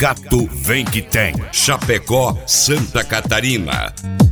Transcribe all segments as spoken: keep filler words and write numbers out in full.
Tucato vem que tem. Chapecó, Santa Catarina.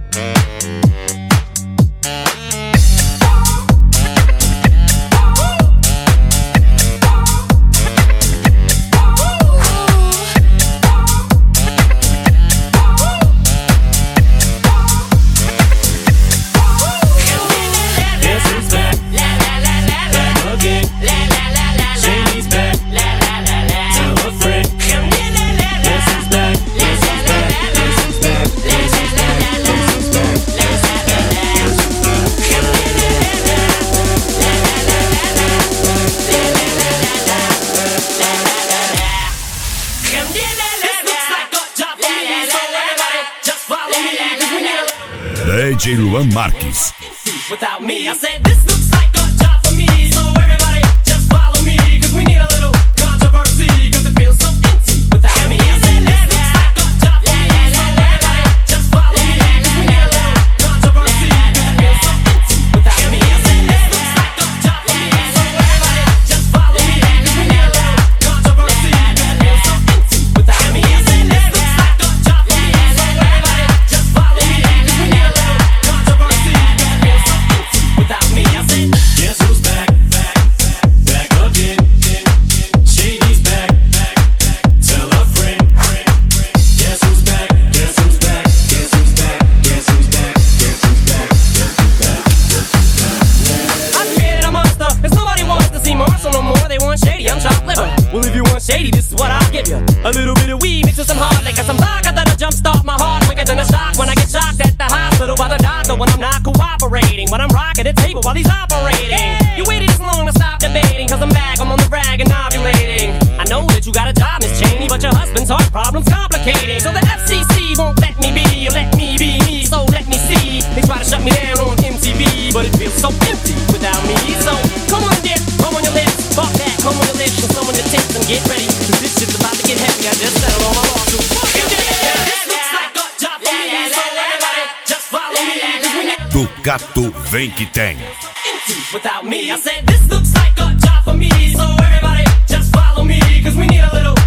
D J Luan Marques. Without me, I said this looks like a job for me. So everybody just follow me, cause we need a little controversy, cause it feels so empty without me. I said this looks like a job for me. So everybody just follow me, cause we need a little controversy, cause it feels so empty without me. I said this looks like a job for me. So everybody just follow me, cause we need a little controversy, cause it feels so empty without me. I said this looks like a job for me. So everybody just follow me, cause we need a little controversy, cause it feels so empty without me. I said, guess who's back, back, back again? Shady's back, back, tell a friend. Guess who's back, guess who's back, guess who's back, guess who's back, guess who's back, guess who's back, guess who's back. I created a monster, cause nobody wants to see Marshall no more. They want Shady, I'm chopped liver. Well, if you want Shady, this is what I'll give you. A little bit of weed mixed with some hard liquor, some vodka that'll jumpstart my heart quicker than a shock when I get shocked at the hospital by the doctor when I'm not cooperating. When I'm rocking the table while he's operating. You waited this long to stop debating, cause I'm back, I'm on the rag and ovulating. I know that you got a job, Miss Cheney, but your husband's heart problem's complicating. So the F C C won't let me be, or let me be me, so let me see. They try to shut me down on M T V, but it feels so empty without me. So come on, dear, come on your lips, fuck that, come on your lips, and some on your tips, and get ready, cause this shit's about to get heavy. I just settled on my lawsuit. This looks like a job for me, so everybody just follow me, cause we need Tucato vem que tem. empty without me. I said this looks like a job for me, so everybody just follow me, cause we need a little